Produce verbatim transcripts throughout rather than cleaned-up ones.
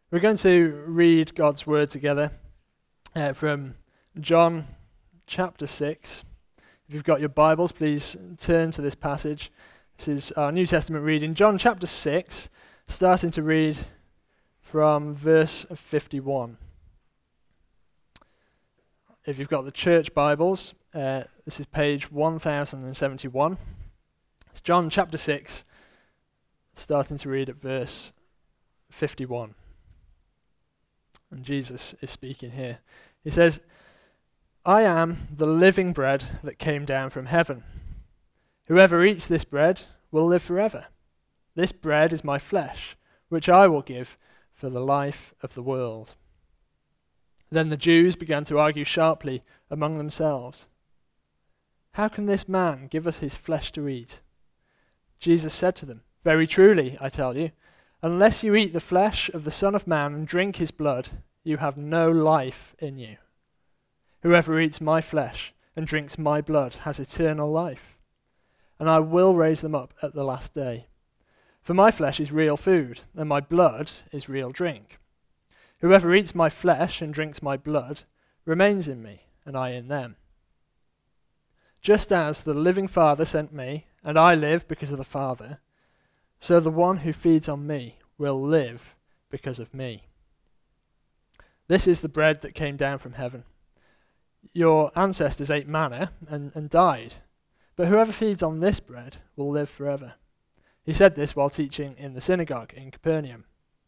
We're going to read God's word together uh, from John chapter six. If you've got your Bibles, please turn to this passage. This is our New Testament reading, John chapter six, starting to read from verse fifty-one. If you've got the church Bibles, uh, this is page one thousand seventy-one. It's John chapter six, starting to read at verse fifty-one. And Jesus is speaking here. He says, "I am the living bread that came down from heaven. Whoever eats this bread will live forever. This bread is my flesh, which I will give for the life of the world." Then the Jews began to argue sharply among themselves. "How can this man give us his flesh to eat?" Jesus said to them, "Very truly, I tell you, unless you eat the flesh of the Son of Man and drink his blood, you have no life in you. Whoever eats my flesh and drinks my blood has eternal life, and I will raise them up at the last day. For my flesh is real food, and my blood is real drink. Whoever eats my flesh and drinks my blood remains in me, and I in them. Just as the living Father sent me, and I live because of the Father, so the one who feeds on me will live because of me. This is the bread that came down from heaven. Your ancestors ate manna and, and died, but whoever feeds on this bread will live forever." He said this while teaching in the synagogue in Capernaum.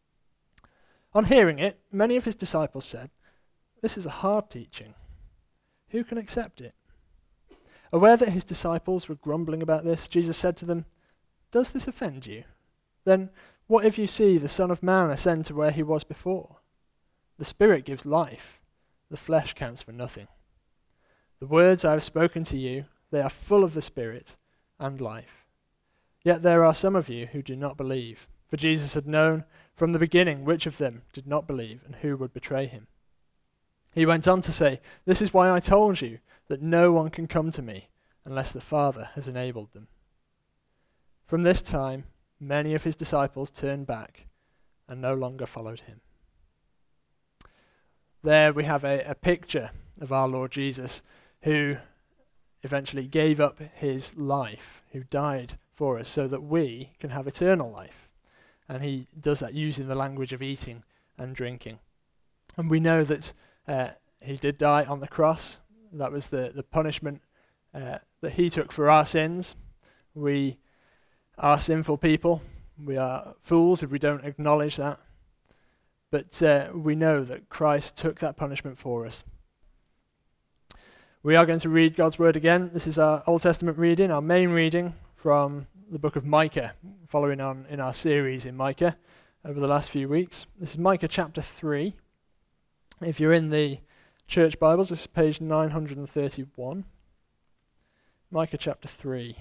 On hearing it, many of his disciples said, "This is a hard teaching. Who can accept it?" Aware that his disciples were grumbling about this, Jesus said to them, "Does this offend you? Then what if you see the Son of Man ascend to where he was before? The Spirit gives life, the flesh counts for nothing. The words I have spoken to you, they are full of the Spirit and life. Yet there are some of you who do not believe." For Jesus had known from the beginning which of them did not believe and who would betray him. He went on to say, "This is why I told you that no one can come to me unless the Father has enabled them." From this time, many of his disciples turned back and no longer followed him. There we have a, a picture of our Lord Jesus, who eventually gave up his life, who died for us so that we can have eternal life. And he does that using the language of eating and drinking. And we know that uh, he did die on the cross. That was the, the punishment uh, that he took for our sins. We are sinful people. We are fools if we don't acknowledge that. But uh, we know that Christ took that punishment for us. We are going to read God's word again. This is our Old Testament reading, our main reading from the book of Micah, following on in our series in Micah over the last few weeks. This is Micah chapter three. If you're in the church Bibles, this is page nine hundred thirty-one. Micah chapter three.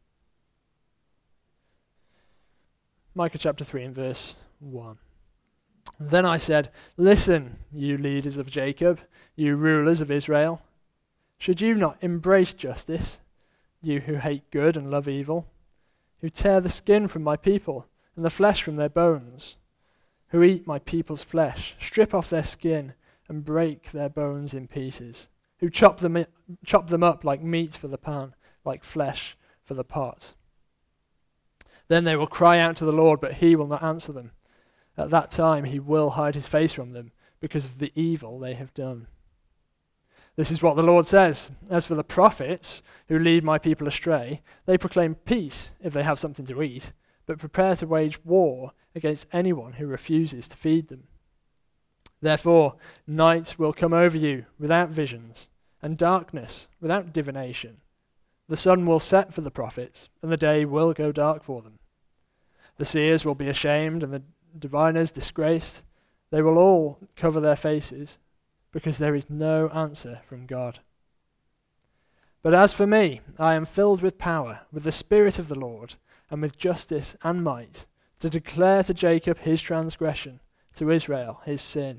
Micah chapter three and verse one. "Then I said, 'Listen, you leaders of Jacob, you rulers of Israel. Should you not embrace justice, you who hate good and love evil, who tear the skin from my people and the flesh from their bones, who eat my people's flesh, strip off their skin and break their bones in pieces, who chop them, i- chop them up like meat for the pan, like flesh for the pot. Then they will cry out to the Lord, but he will not answer them. At that time he will hide his face from them because of the evil they have done. This is what the Lord says. As for the prophets who lead my people astray, they proclaim peace if they have something to eat, but prepare to wage war against anyone who refuses to feed them. Therefore, night will come over you without visions, and darkness without divination. The sun will set for the prophets, and the day will go dark for them. The seers will be ashamed, and the diviners disgraced. They will all cover their faces, because there is no answer from God. But as for me, I am filled with power, with the Spirit of the Lord, and with justice and might, to declare to Jacob his transgression, to Israel his sin.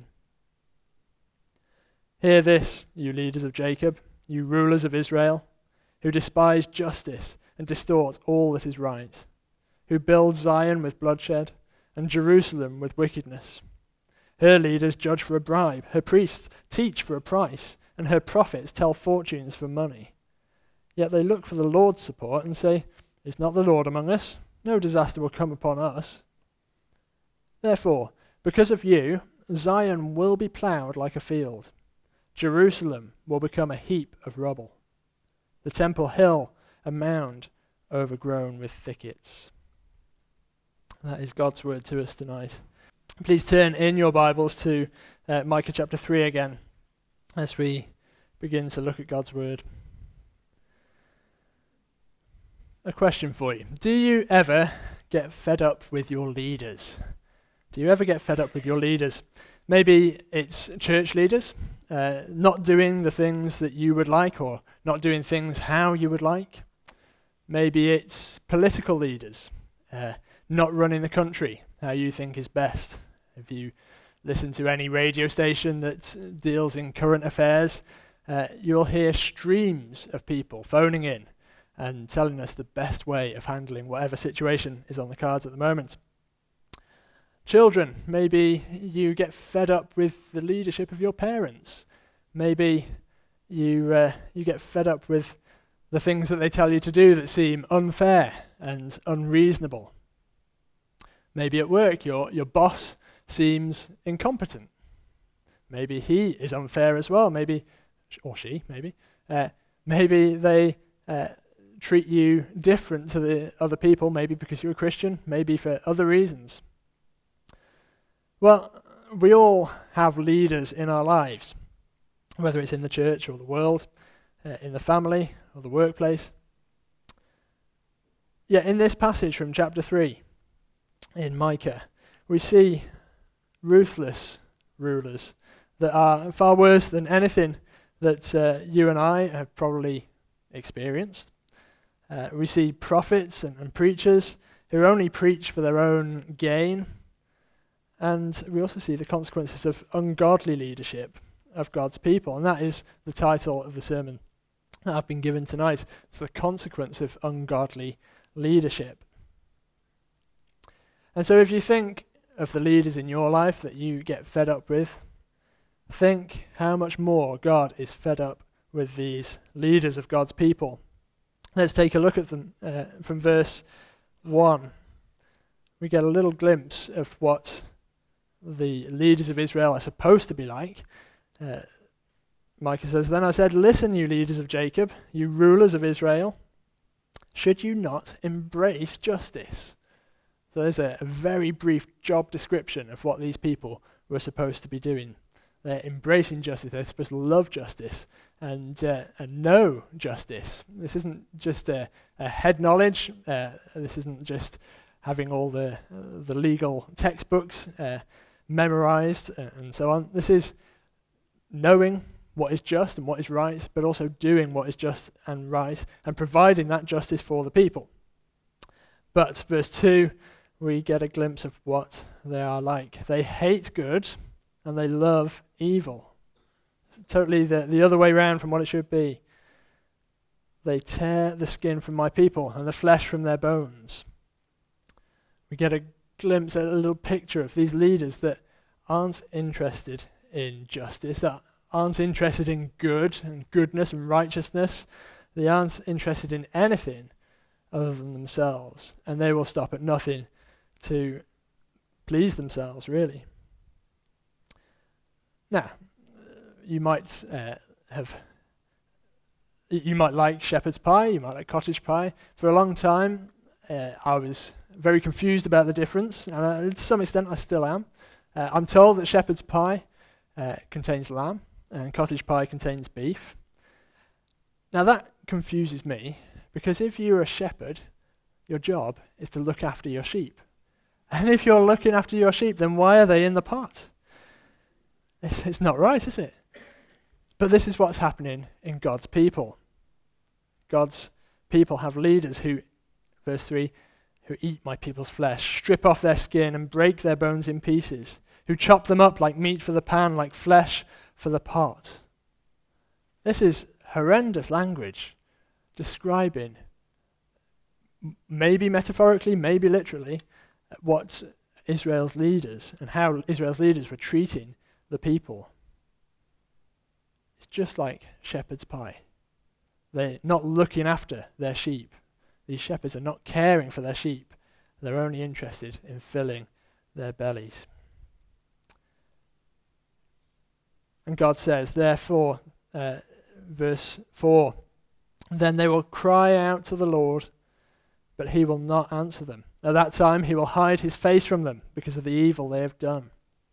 Hear this, you leaders of Jacob, you rulers of Israel, who despise justice and distort all that is right, who build Zion with bloodshed and Jerusalem with wickedness, Her leaders judge for a bribe, her priests teach for a price, and her prophets tell fortunes for money. Yet they look for the Lord's support and say, "Is not the Lord among us? No disaster will come upon us." Therefore, because of you, Zion will be ploughed like a field. Jerusalem will become a heap of rubble. The Temple Hill, a mound overgrown with thickets. That is God's word to us tonight. Please turn in your Bibles to uh, Micah chapter three again as we begin to look at God's word. A question for you. Do you ever get fed up with your leaders? Do you ever get fed up with your leaders? Maybe it's church leaders, uh, not doing the things that you would like or not doing things how you would like. Maybe it's political leaders, uh, not running the country how you think is best. If you listen to any radio station that deals in current affairs, uh, you'll hear streams of people phoning in and telling us the best way of handling whatever situation is on the cards at the moment. Children, maybe you get fed up with the leadership of your parents. Maybe you uh, you get fed up with the things that they tell you to do that seem unfair and unreasonable. Maybe at work, your your boss seems incompetent. Maybe he is unfair as well. Maybe, or she, maybe. Uh, maybe they uh, treat you different to the other people, maybe because you're a Christian, maybe for other reasons. Well, we all have leaders in our lives, whether it's in the church or the world, uh, in the family or the workplace. Yet in this passage from chapter three in Micah, we see ruthless rulers that are far worse than anything that uh, you and I have probably experienced. Uh, we see prophets and, and preachers who only preach for their own gain. And we also see the consequences of ungodly leadership of God's people. And that is the title of the sermon that I've been given tonight. It's the consequence of ungodly leadership. And so if you think of the leaders in your life that you get fed up with, think how much more God is fed up with these leaders of God's people. Let's take a look at them uh, from verse one. We get a little glimpse of what the leaders of Israel are supposed to be like. Uh, Micah says, "Then I said, listen, you leaders of Jacob, you rulers of Israel, should you not embrace justice?" So there's a, a very brief job description of what these people were supposed to be doing. They're embracing justice. They're supposed to love justice and uh, and know justice. This isn't just a, a head knowledge. Uh, this isn't just having all the uh, the legal textbooks uh, memorized uh, and so on. This is knowing what is just and what is right, but also doing what is just and right and providing that justice for the people. But verse two, we get a glimpse of what they are like. They hate good and they love evil. It's totally the, the other way around from what it should be. They tear the skin from my people and the flesh from their bones. We get a glimpse, a little picture of these leaders that aren't interested in justice, that aren't interested in good and goodness and righteousness. They aren't interested in anything other than themselves, and they will stop at nothing to please themselves, really. Now, you might uh, have, you might like shepherd's pie, you might like cottage pie. For a long time, uh, I was very confused about the difference, and uh, to some extent I still am. Uh, I'm told that shepherd's pie uh, contains lamb, and cottage pie contains beef. Now that confuses me, because if you're a shepherd, your job is to look after your sheep. And if you're looking after your sheep, then why are they in the pot? It's, it's not right, is it? But this is what's happening in God's people. God's people have leaders who, verse three, who eat my people's flesh, strip off their skin and break their bones in pieces, who chop them up like meat for the pan, like flesh for the pot. This is horrendous language describing, maybe metaphorically, maybe literally, what Israel's leaders and how Israel's leaders were treating the people. It's just like shepherd's pie. They're not looking after their sheep. These shepherds are not caring for their sheep. They're only interested in filling their bellies. And God says, therefore, uh, verse four, then they will cry out to the Lord, but he will not answer them. At that time he will hide his face from them because of the evil they have done.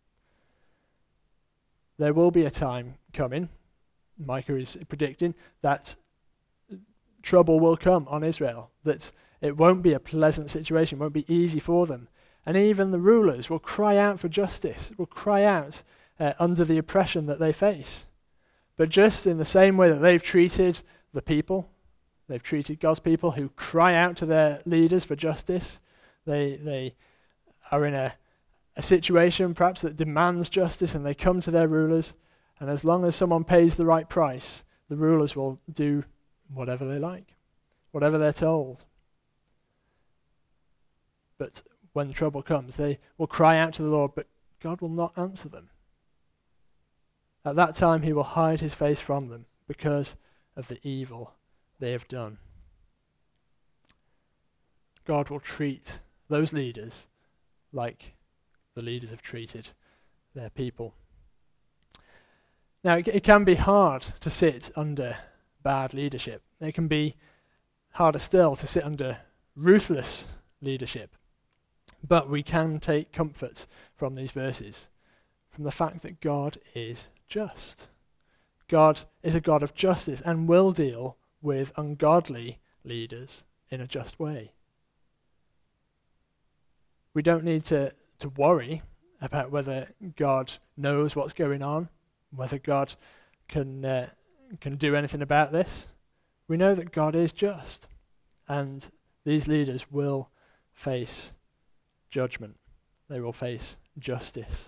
There will be a time coming, Micah is predicting, that trouble will come on Israel, that it won't be a pleasant situation, won't be easy for them. And even the rulers will cry out for justice, will cry out uh, under the oppression that they face. But just in the same way that they've treated the people, they've treated God's people who cry out to their leaders for justice, they they are in a, a situation perhaps that demands justice, and they come to their rulers, and as long as someone pays the right price, the rulers will do whatever they like, whatever they're told. But when trouble comes, they will cry out to the Lord, but God will not answer them. At that time he will hide his face from them because of the evil they have done. God will treat those leaders like the leaders have treated their people. Now, it, it can be hard to sit under bad leadership. It can be harder still to sit under ruthless leadership. But we can take comfort from these verses, from the fact that God is just. God is a God of justice and will deal with ungodly leaders in a just way. We don't need to, to worry about whether God knows what's going on, whether God can uh, can do anything about this. We know that God is just, and these leaders will face judgment. They will face justice.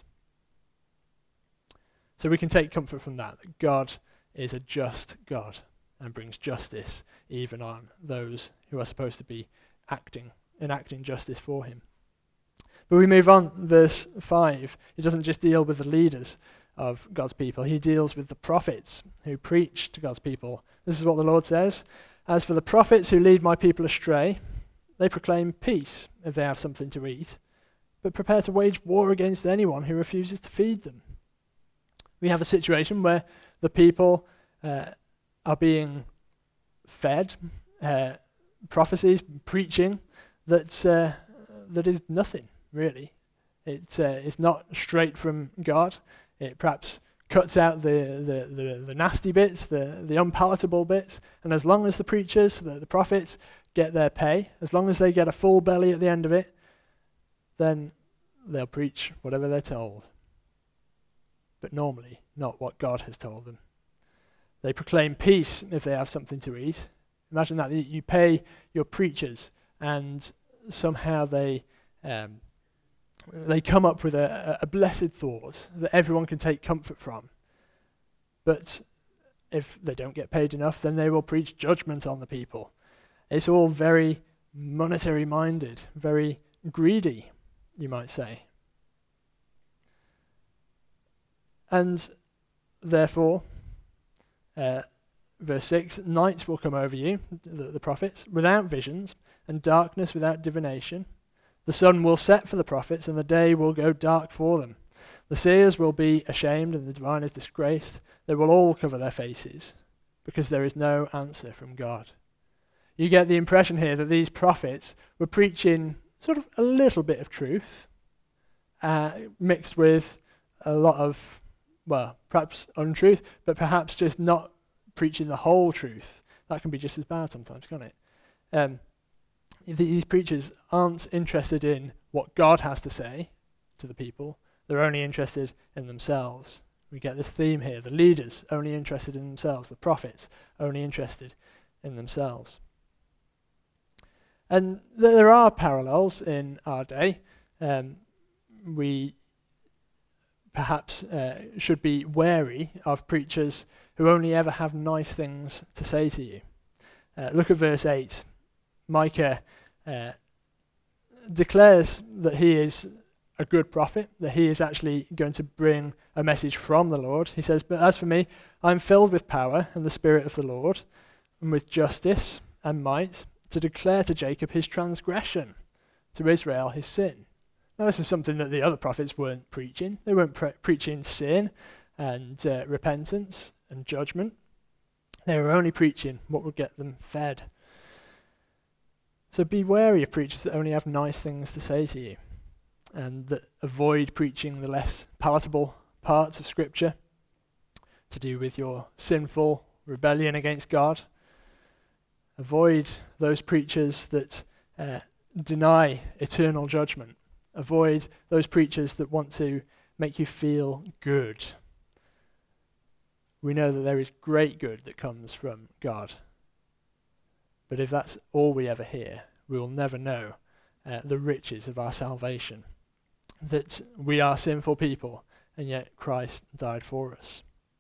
So we can take comfort from that, that God is a just God and brings justice even on those who are supposed to be acting, enacting justice for him. But we move on, verse five. He doesn't just deal with the leaders of God's people. He deals with the prophets who preach to God's people. This is what the Lord says. As for the prophets who lead my people astray, they proclaim peace if they have something to eat, but prepare to wage war against anyone who refuses to feed them. We have a situation where the people uh, are being fed uh, prophecies, preaching that uh, that is nothing, really. It, uh, it's not straight from God. It perhaps cuts out the, the, the, the nasty bits, the, the unpalatable bits, and as long as the preachers, the, the prophets, get their pay, as long as they get a full belly at the end of it, then they'll preach whatever they're told. But normally, not what God has told them. They proclaim peace if they have something to eat. Imagine that. You pay your preachers, and somehow they um, they come up with a, a blessed thought that everyone can take comfort from. But if they don't get paid enough, then they will preach judgment on the people. It's all very monetary minded, very greedy, you might say. And therefore, uh, verse six, night will come over you, the, the prophets, without visions, and darkness without divination. The sun will set for the prophets, and the day will go dark for them. The seers will be ashamed, and the diviners disgraced. They will all cover their faces, because there is no answer from God. You get the impression here that these prophets were preaching sort of a little bit of truth, uh, mixed with a lot of, well, perhaps untruth, but perhaps just not preaching the whole truth. That can be just as bad sometimes, can't it? Um, these preachers aren't interested in what God has to say to the people. They're only interested in themselves. We get this theme here. The leaders only interested in themselves. The prophets only interested in themselves. And th- there are parallels in our day. Um, we perhaps uh, should be wary of preachers who only ever have nice things to say to you. Uh, look at verse eight. Micah uh, declares that he is a good prophet, that he is actually going to bring a message from the Lord. He says, "But as for me, I'm filled with power and the Spirit of the Lord, and with justice and might, to declare to Jacob his transgression, to Israel his sin." Now this is something that the other prophets weren't preaching. They weren't pre- preaching sin and uh, repentance and judgment. They were only preaching what would get them fed. So be wary of preachers that only have nice things to say to you, and that avoid preaching the less palatable parts of Scripture to do with your sinful rebellion against God. Avoid those preachers that uh, deny eternal judgment. Avoid those preachers that want to make you feel good. We know that there is great good that comes from God. But if that's all we ever hear, we will never know uh, the riches of our salvation. That we are sinful people, and yet Christ died for us.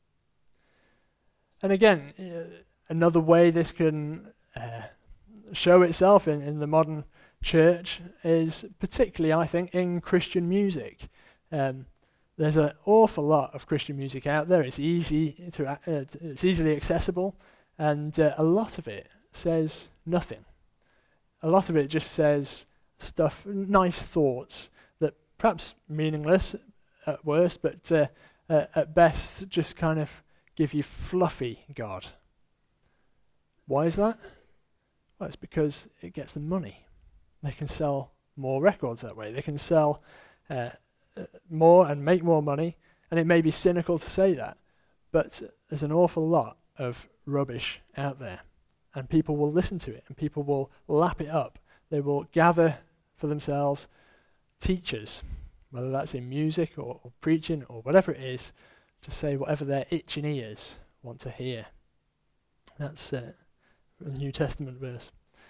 And again, uh, another way this can uh, show itself in, in the modern church is particularly, I think, in Christian music. Um, there's an awful lot of Christian music out there. It's easy to, uh, it's easily accessible, and uh, a lot of it says nothing. A lot of it just says stuff, nice thoughts that perhaps meaningless at worst, but uh, uh, at best just kind of give you fluffy God. Why is that? Well, it's because it gets them money. They can sell more records that way. They can sell uh, uh, more and make more money, and it may be cynical to say that, but there's an awful lot of rubbish out there, and people will listen to it, and people will lap it up. They will gather for themselves teachers, whether that's in music or, or preaching or whatever it is, to say whatever their itching ears want to hear. That's uh, a New Testament verse.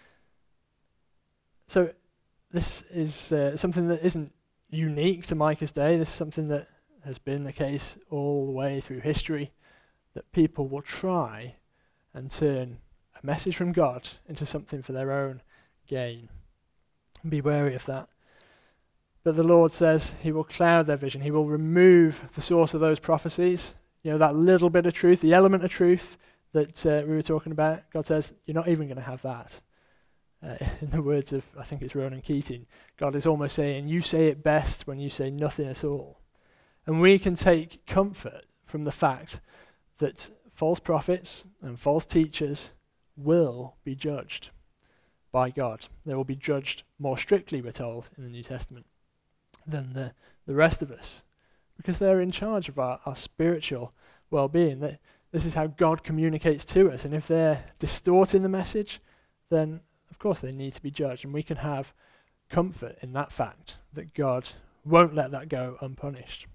So this is uh, something that isn't unique to Micah's day. This is something that has been the case all the way through history, that people will try and turn a message from God into something for their own gain. Be wary of that. But the Lord says he will cloud their vision. He will remove the source of those prophecies. You know, that little bit of truth, the element of truth that uh, we were talking about. God says, you're not even going to have that. Uh, in the words of, I think it's Ronan Keating, God is almost saying, you say it best when you say nothing at all. And we can take comfort from the fact that false prophets and false teachers will be judged by God. They will be judged more strictly, we're told, in the New Testament than the, the rest of us, because they're in charge of our, our spiritual well-being. That this is how God communicates to us, and if they're distorting the message, then of course they need to be judged, and we can have comfort in that fact that God won't let that go unpunished.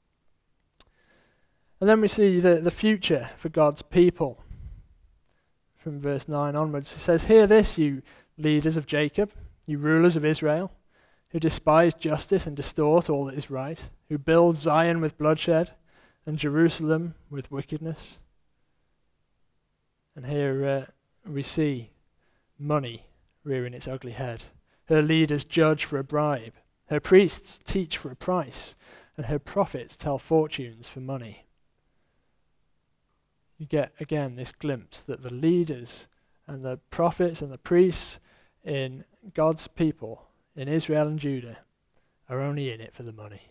And then we see the, the future for God's people. From verse nine onwards, it says, hear this, you leaders of Jacob, you rulers of Israel, who despise justice and distort all that is right, who build Zion with bloodshed and Jerusalem with wickedness. And here uh, we see money rearing its ugly head. Her leaders judge for a bribe, her priests teach for a price, and her prophets tell fortunes for money. You get, again, this glimpse that the leaders and the prophets and the priests in God's people, in Israel and Judah, are only in it for the money.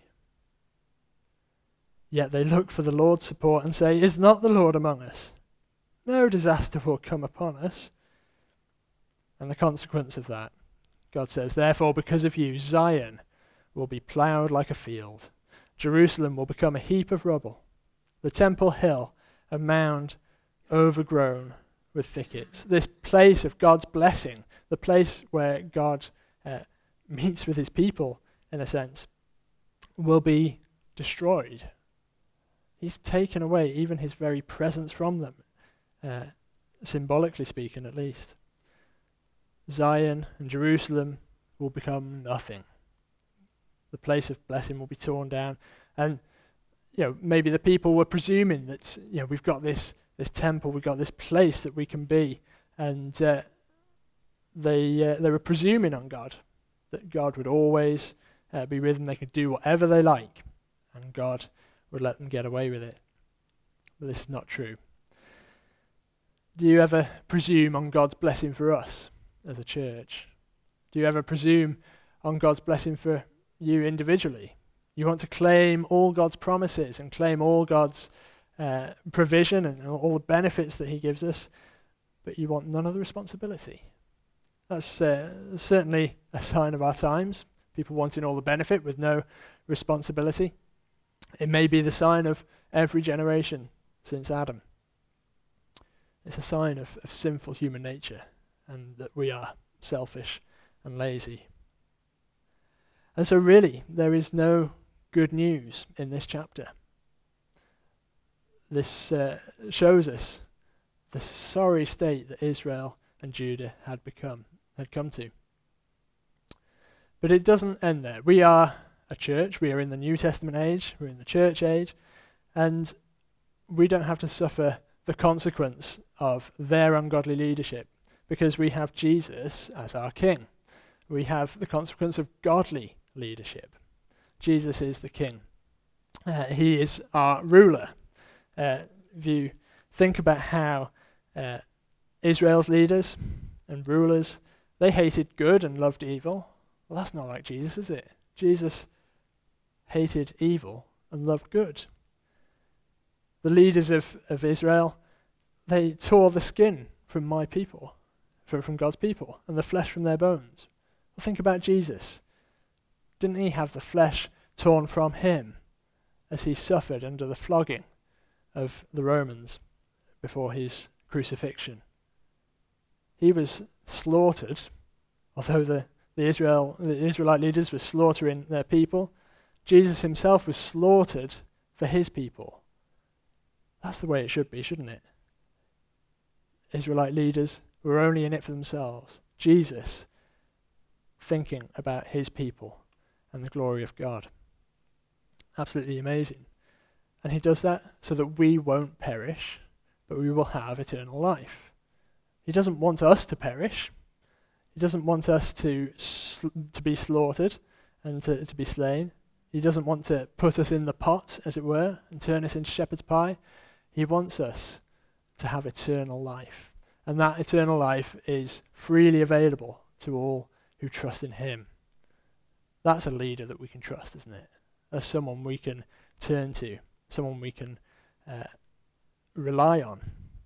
Yet they look for the Lord's support and say, is not the Lord among us? No disaster will come upon us. And the consequence of that, God says, therefore, because of you, Zion will be ploughed like a field. Jerusalem will become a heap of rubble. The Temple Hill, a mound overgrown with thickets. This place of God's blessing, the place where God uh, meets with his people, in a sense, will be destroyed. He's taken away even his very presence from them, uh, symbolically speaking at least. Zion and Jerusalem will become nothing. The place of blessing will be torn down. And you know, maybe the people were presuming that, you know, we've got this this temple, we've got this place that we can be, and uh, they uh, they were presuming on God, that God would always uh, be with them. They could do whatever they like, and God would let them get away with it. But this is not true. Do you ever presume on God's blessing for us as a church? Do you ever presume on God's blessing for you individually? You want to claim all God's promises and claim all God's uh, provision and all the benefits that he gives us, but you want none of the responsibility. That's uh, certainly a sign of our times, people wanting all the benefit with no responsibility. It may be the sign of every generation since Adam. It's a sign of, of sinful human nature, and that we are selfish and lazy. And so really, there is no good news in this chapter. This uh, shows us the sorry state that Israel and Judah had become, had come to. But it doesn't end there. We are a church, we are in the New Testament age, we're in the church age, and we don't have to suffer the consequence of their ungodly leadership, because we have Jesus as our king. We have the consequence of godly leadership. Jesus is the king. Uh, he is our ruler. Uh, if you think about how uh, Israel's leaders and rulers, they hated good and loved evil. Well, that's not like Jesus, is it? Jesus hated evil and loved good. The leaders of, of Israel, they tore the skin from my people, from, from God's people, and the flesh from their bones. Well, think about Jesus. Didn't he have the flesh torn from him as he suffered under the flogging of the Romans before his crucifixion? He was slaughtered, although the, the, Israel, the Israelite leaders were slaughtering their people. Jesus himself was slaughtered for his people. That's the way it should be, shouldn't it? Israelite leaders were only in it for themselves. Jesus thinking about his people and the glory of God. Absolutely amazing. And he does that so that we won't perish, but we will have eternal life. He doesn't want us to perish. He doesn't want us to sl- to be slaughtered and to, to be slain. He doesn't want to put us in the pot, as it were, and turn us into shepherd's pie. He wants us to have eternal life. And that eternal life is freely available to all who trust in him. That's a leader that we can trust, isn't it? That's someone we can turn to, someone we can uh, rely on.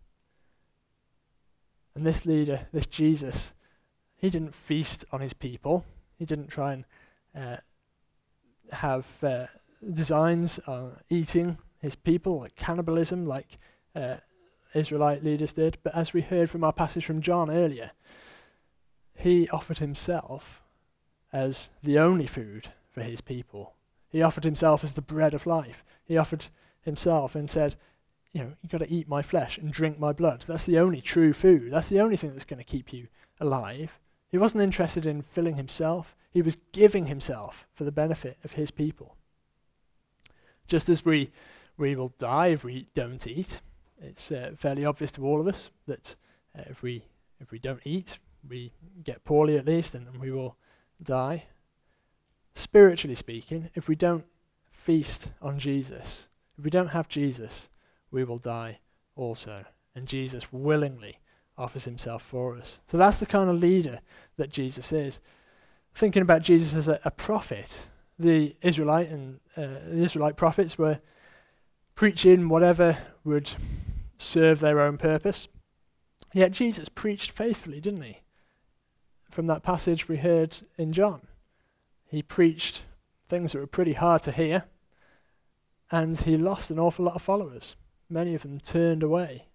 And this leader, this Jesus, he didn't feast on his people. He didn't try and uh, have uh, designs on eating his people, like cannibalism, like uh, Israelite leaders did. But as we heard from our passage from John earlier, he offered himself as the only food for his people. He offered himself as the bread of life. He offered himself and said, you know, you've got to eat my flesh and drink my blood. That's the only true food. That's the only thing that's going to keep you alive. He wasn't interested in filling himself. He was giving himself for the benefit of his people. Just as we we will die if we don't eat, it's uh, fairly obvious to all of us that uh, if we if we don't eat, we get poorly at least, and, and we will die. Spiritually speaking, if we don't feast on Jesus, if we don't have Jesus, we will die also. And Jesus willingly offers himself for us. So that's the kind of leader that Jesus is. Thinking about Jesus as a, a prophet, the Israelite and uh, the Israelite prophets were preaching whatever would serve their own purpose. Yet Jesus preached faithfully, didn't he? From that passage we heard in John. He preached things that were pretty hard to hear, and he lost an awful lot of followers. Many of them turned away.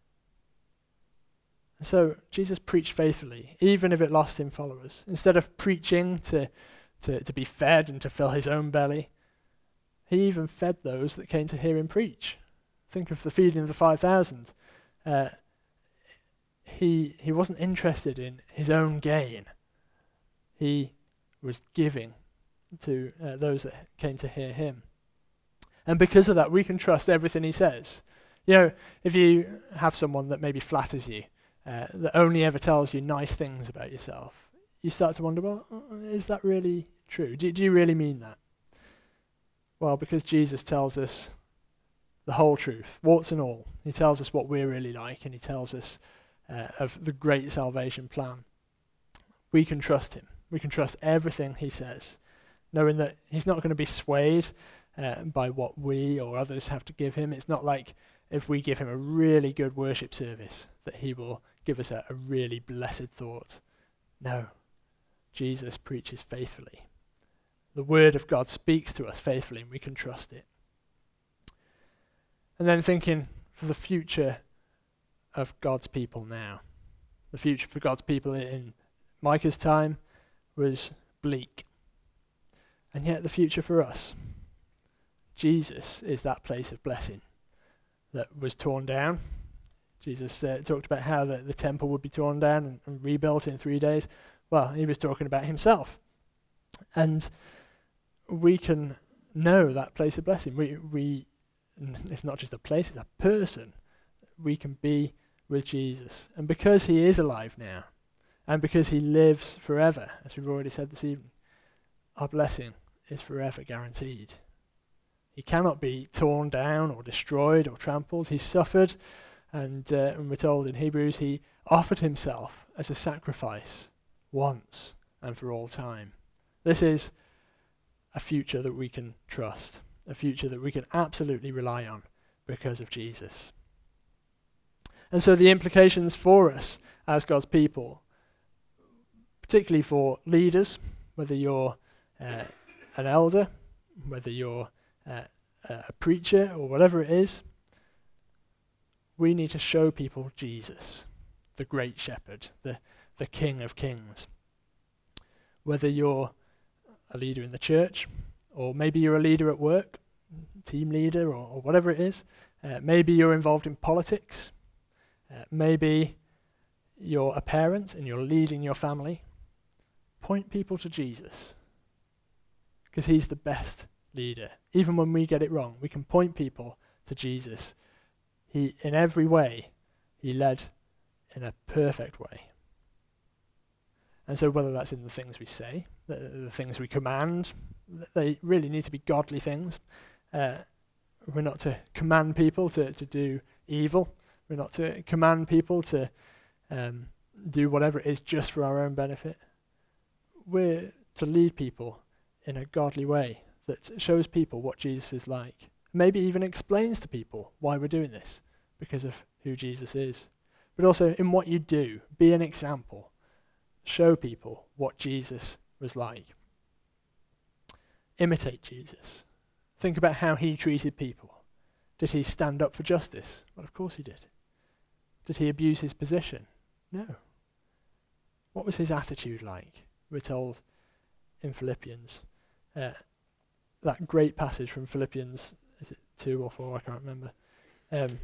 And so Jesus preached faithfully, even if it lost him followers. Instead of preaching to, to, to be fed and to fill his own belly, he even fed those that came to hear him preach. Think of the feeding of the five thousand. Uh, he he wasn't interested in his own gain. He was giving to uh, those that came to hear him. And because of that, we can trust everything he says. You know, if you have someone that maybe flatters you, uh, that only ever tells you nice things about yourself, you start to wonder, well, is that really true? Do, do you really mean that? Well, because Jesus tells us the whole truth, warts and all. He tells us what we're really like, and he tells us uh, of the great salvation plan. We can trust him. We can trust everything he says, knowing that he's not going to be swayed uh, by what we or others have to give him. It's not like if we give him a really good worship service that he will give us a, a really blessed thought. No, Jesus preaches faithfully. The word of God speaks to us faithfully, and we can trust it. And then thinking for the future of God's people now. The future for God's people in Micah's time was bleak. And yet the future for us, Jesus is that place of blessing that was torn down. Jesus uh, talked about how the, the temple would be torn down and, and rebuilt in three days. Well, he was talking about himself. And we can know that place of blessing. We, we, it's not just a place, it's a person. We can be with Jesus. And because he is alive now, and because he lives forever, as we've already said this evening, our blessing is forever guaranteed. He cannot be torn down or destroyed or trampled. He suffered, and, uh, and we're told in Hebrews, he offered himself as a sacrifice once and for all time. This is a future that we can trust, a future that we can absolutely rely on because of Jesus. And so the implications for us as God's people, particularly for leaders, whether you're uh, an elder, whether you're uh, a preacher or whatever it is, we need to show people Jesus, the great shepherd, the, the King of Kings. Whether you're a leader in the church, or maybe you're a leader at work, team leader, or, or whatever it is. Uh, maybe you're involved in politics. Uh, maybe you're a parent and you're leading your family. Point people to Jesus, because he's the best leader. Even when we get it wrong, we can point people to Jesus. He, in every way, he led in a perfect way. And so whether that's in the things we say, the, the things we command, they really need to be godly things. Uh, we're not to command people to, to do evil. We're not to command people to um, do whatever it is just for our own benefit. We're to lead people in a godly way that shows people what Jesus is like. Maybe even explains to people why we're doing this, because of who Jesus is. But also in what you do, be an example. Show people what Jesus was like. Imitate Jesus. Think about how he treated people. Did he stand up for justice? Well, of course he did. Did he abuse his position? No. What was his attitude like? We're told in Philippians. Uh, that great passage from Philippians, is it two or four? I can't remember. Um,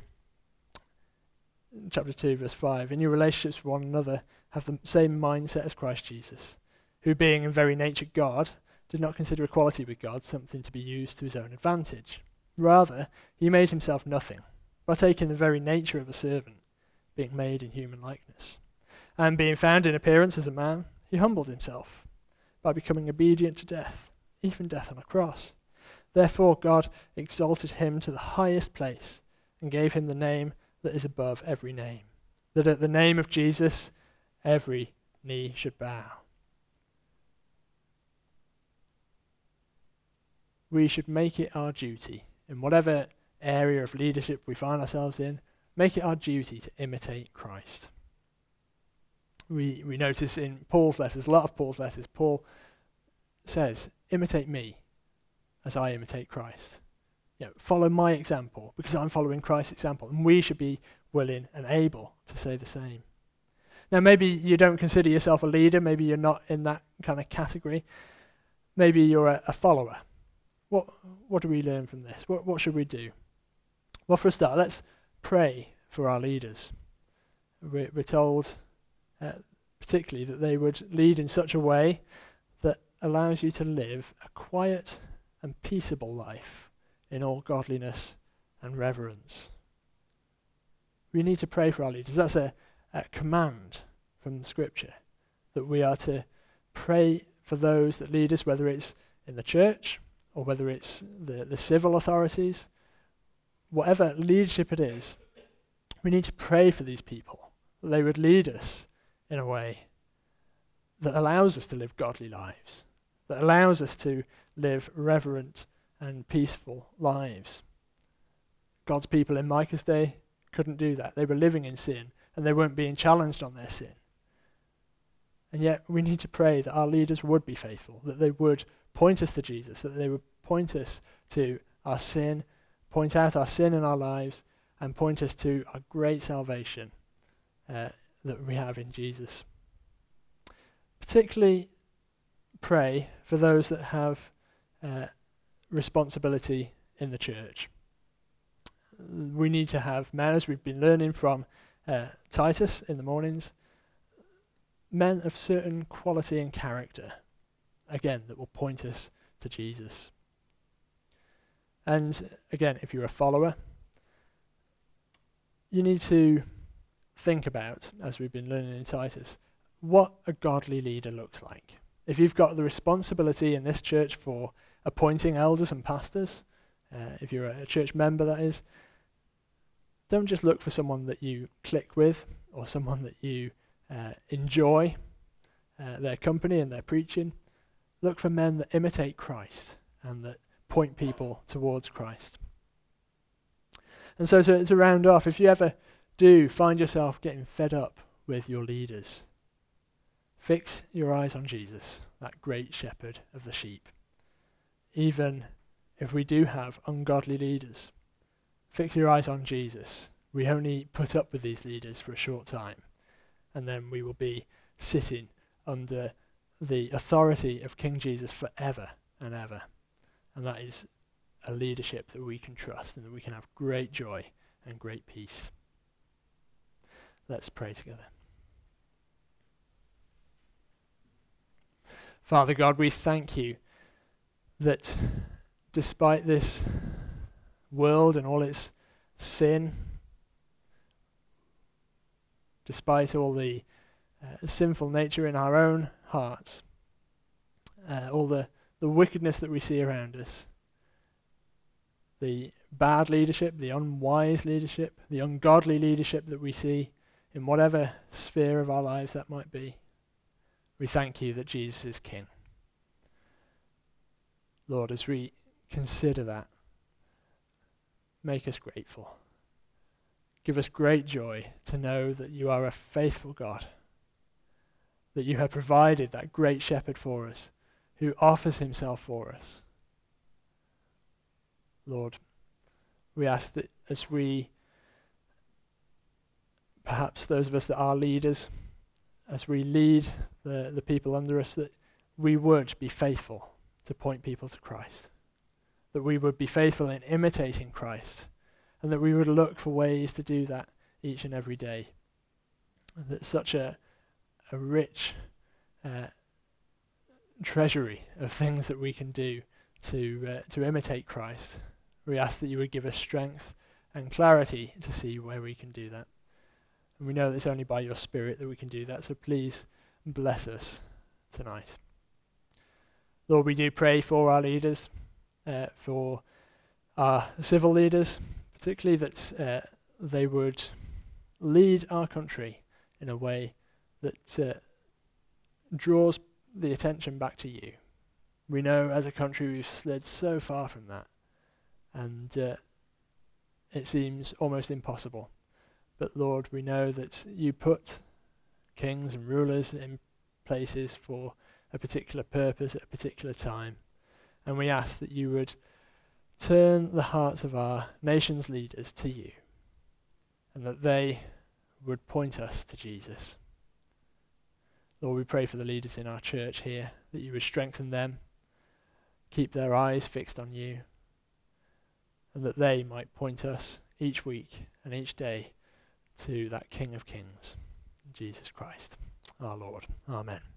chapter two, verse five. In your relationships with one another, have the same mindset as Christ Jesus, who being in very nature God, did not consider equality with God something to be used to his own advantage. Rather, he made himself nothing, by taking the very nature of a servant, being made in human likeness. And being found in appearance as a man, he humbled himself, by becoming obedient to death, even death on a cross. Therefore God exalted him to the highest place, and gave him the name that is above every name, that at the name of Jesus every knee should bow. We should make it our duty, in whatever area of leadership we find ourselves in, make it our duty to imitate Christ. We we notice in Paul's letters, a lot of Paul's letters, Paul says, imitate me as I imitate Christ. You know, follow my example, because I'm following Christ's example, and we should be willing and able to say the same. Now, maybe you don't consider yourself a leader, maybe you're not in that kind of category, maybe you're a, a follower. What what do we learn from this? What what should we do? Well, for a start, let's pray for our leaders. We're, we're told, uh, particularly, that they would lead in such a way that allows you to live a quiet and peaceable life in all godliness and reverence. We need to pray for our leaders. That's a, a command from Scripture, that we are to pray for those that lead us, whether it's in the church or whether it's the, the civil authorities, whatever leadership it is, we need to pray for these people, that they would lead us in a way that allows us to live godly lives, that allows us to live reverent and peaceful lives. God's people in Micah's day couldn't do that. They were living in sin, and they weren't being challenged on their sin. And yet we need to pray that our leaders would be faithful, that they would point us to Jesus, that they would point us to our sin, point out our sin in our lives, and point us to our great salvation uh, that we have in Jesus. Particularly pray for those that have uh, responsibility in the church. We need to have men, as we've been learning from uh, Titus in the mornings, men of certain quality and character, again, that will point us to Jesus. And again, if you're a follower, you need to think about, as we've been learning in Titus, what a godly leader looks like. If you've got the responsibility in this church for appointing elders and pastors, uh, if you're a, a church member, that is, don't just look for someone that you click with or someone that you uh, enjoy uh, their company and their preaching. Look for men that imitate Christ and that point people towards Christ. And so to, to round off, if you ever do find yourself getting fed up with your leaders, fix your eyes on Jesus, that great shepherd of the sheep. Even if we do have ungodly leaders, fix your eyes on Jesus. We only put up with these leaders for a short time, and then we will be sitting under the authority of King Jesus forever and ever. And that is a leadership that we can trust and that we can have great joy and great peace. Let's pray together. Father God, we thank you that despite this world and all its sin, despite all the uh, sinful nature in our own hearts, uh, all the, the wickedness that we see around us, the bad leadership, the unwise leadership, the ungodly leadership that we see in whatever sphere of our lives that might be, we thank you that Jesus is King. Lord, as we consider that, make us grateful. Give us great joy to know that you are a faithful God, that you have provided that great shepherd for us, who offers himself for us. Lord, we ask that as we, perhaps those of us that are leaders, as we lead the, the people under us, that we would be faithful to point people to Christ, that we would be faithful in imitating Christ, and that we would look for ways to do that each and every day. And that such a, a rich uh, treasury of things that we can do to uh, to imitate Christ. We ask that you would give us strength and clarity to see where we can do that. And we know that it's only by your Spirit that we can do that, so please bless us tonight. Lord, we do pray for our leaders, uh, for our civil leaders, particularly that uh, they would lead our country in a way that uh, draws the attention back to you. We know as a country we've slid so far from that, and uh, it seems almost impossible. But Lord, we know that you put kings and rulers in places for a particular purpose at a particular time, and we ask that you would turn the hearts of our nation's leaders to you, and that they would point us to Jesus. Lord, we pray for the leaders in our church here, that you would strengthen them, keep their eyes fixed on you, and that they might point us each week and each day to that King of Kings, Jesus Christ, our Lord. Amen.